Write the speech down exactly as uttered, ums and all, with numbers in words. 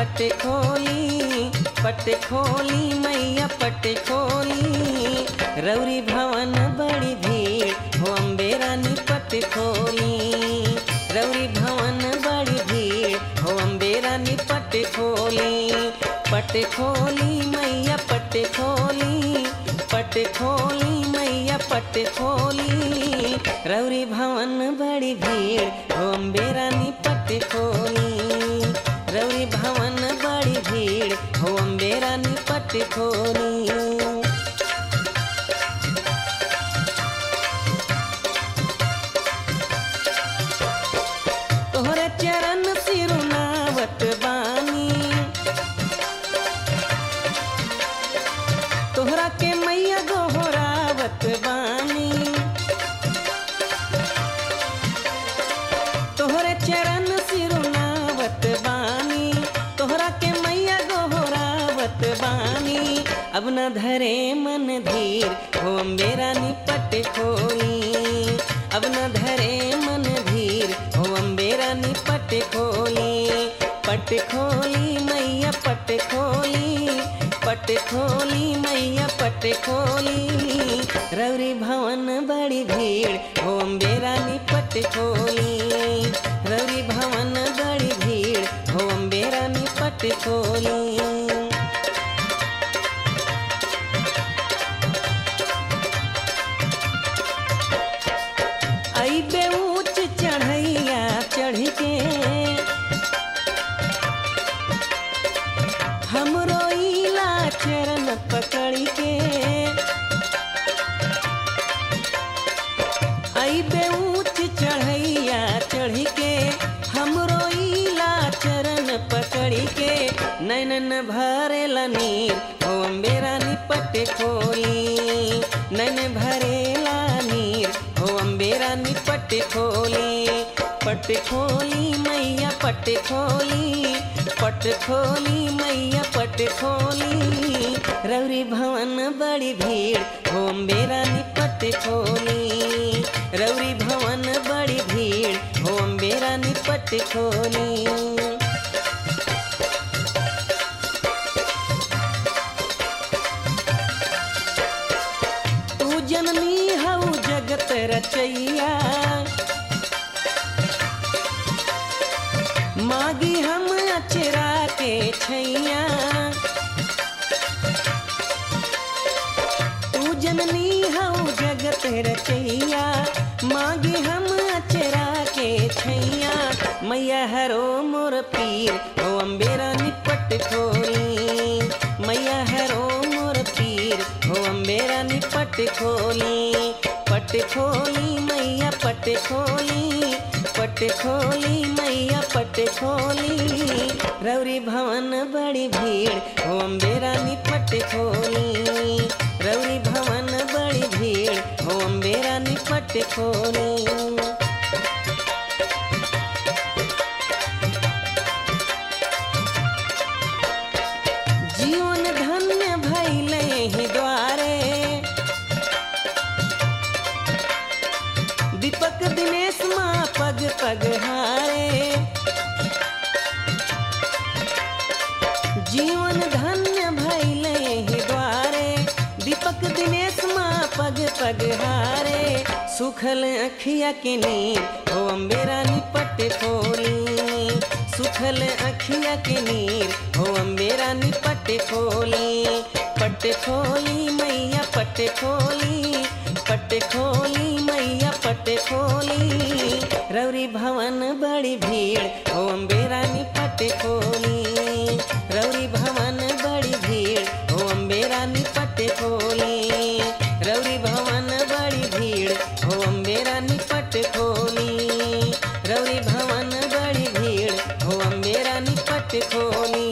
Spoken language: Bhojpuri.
पट खोली, पट खोली मैया पट खोली। रौरी भवन बड़ी भीड़ हो अम्बे रानी पट खोली। रौरी भवन बड़ी भीड़ हो अम्बे रानी पट खोली। पट खोली मैया पट खोली, पट खोली मैया पट खोली। रौरी भवन बड़ी भीड़ हो अम्बे रानी पट खोली। रौरी भवन बड़ी भीड़ हो अम्बे रानी पट खोली। तोहरे चरण सिरुनावत बानी, तोहरा के मैया गोहरावत बानी। तोहरे चरण सिरुनावत बानी, तोहरा के मैया गोहरावत बानी। अब न धरे मन धीर हो अम्बे रानी पट खोली। अब न धरे मन धीर हो अम्बे रानी पट खोली। पट खोली मैया पट खोली, पट खोली मैया पट खोली। रौरी भवन बड़ी भीड़ हो अम्बे रानी पट खोली। रौरी भवन बड़ी भीड़ हो अम्बे रानी पट खोली। आई बे ऊंच चढ़ैया चढ़ के हमरो इला चरण पकड़ के। आई बे ऊंच चढ़ैया चढ़ के हमरो इला चरण पकड़ के। नैनन भरेला नीर हो अम्बे रानी पट खोली। नैन भरेला नीर हो अम्बे रानी पट खोली। पट खोली मैया पट खोली, पट खोली मैया पट खोली। रौरी भवन बड़ी भीड़ हो अम्बे रानी पट खोली। रौरी भवन बड़ी भीड़ हो अम्बे रानी पट खोली। तू जननी हऊ जगत रचैया, मागी हम अचरा के छैया। तू जननी हऊ जगत रचैया, मागी हम अचरा के छैया। मैया हरो मोर पीर हो अम्बे रानी पट खोली। मैया हरो मोर पीर हो अम्बे रानी पट खोली। पट खोली मैया पट खोली, पट खोली मैया पट खोली। रौरी भवन बड़ी भीड़ हो अम्बे रानी पट खोली। रौरी भवन बड़ी भीड़ हो अम्बे रानी पट खोली। जीवन धन्य भइले ही द्वारे, दीपक दिनेश माँ पग पग हारे। जीवन धन्य भइले ही द्वारे, दीपक दिनेश माँ पग पग हारे। सुखल अखिया के नीर हो अम्बे रानी पट खोली। सुखल अखिया के नीर हो अम्बे रानी पट खोली। पट खोली मैया पट खोली, पट खोली मैया पट खोली। रौरी भवन बड़ी भीड़ हो अम्बे रानी पट खोली। रौरी भवन बड़ी भीड़ हो अम्बे रानी पट खोली। रौरी भवन बड़ी भीड़ हो अम्बे रानी पट खोली। रौरी भवन बड़ी भीड़ हो अम्बे रानी पट खोली।